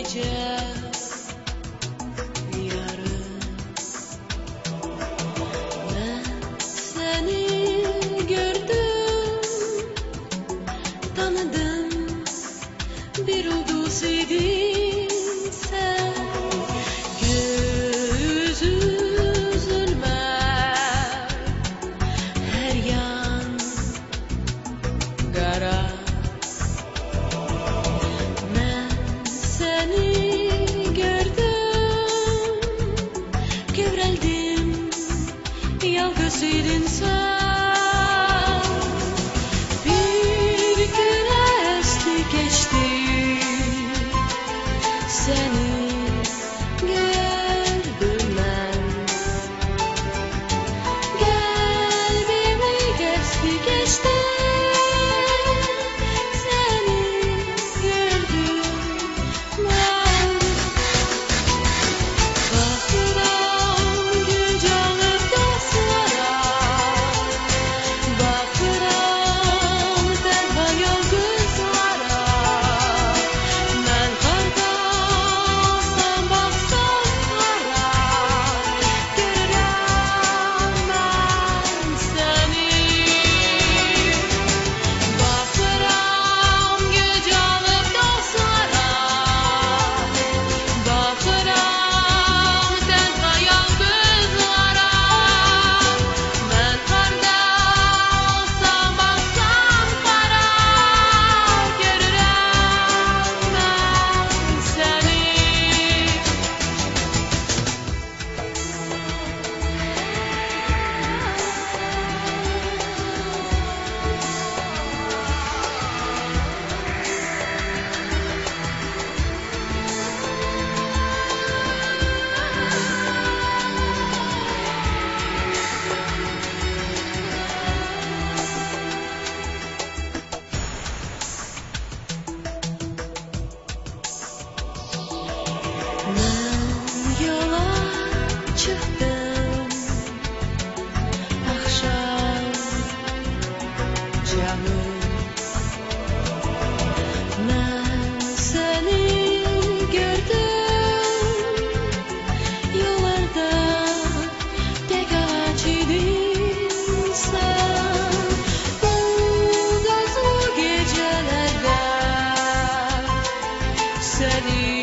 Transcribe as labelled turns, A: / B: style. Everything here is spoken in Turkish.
A: gece yarın ben seni gördüm, tanıdım, bir ulduz idin sen. Göz üzülme, her yan kara. Ben seni gördüm, kövreldim, yalnız idin sen. Bir gün esti geçti, seni gördüm ben. Kalbimi geçti geçti, seni gördüm ben. Bakıram güc alıp dostlara, bakıram tenha yıldızlara. Ben kardaşsam baksam kara, görürəm ben seni. Bakıram güc alıp dostlara, bakıram tenha yıldızlara. Ben kardaşsam baksam kara, görürəm ben seni. Ben yola çıktım, akşam camı. Ben seni gördüm, yollarda tek ağaç idin sen. Bu gazlı gecelerde seni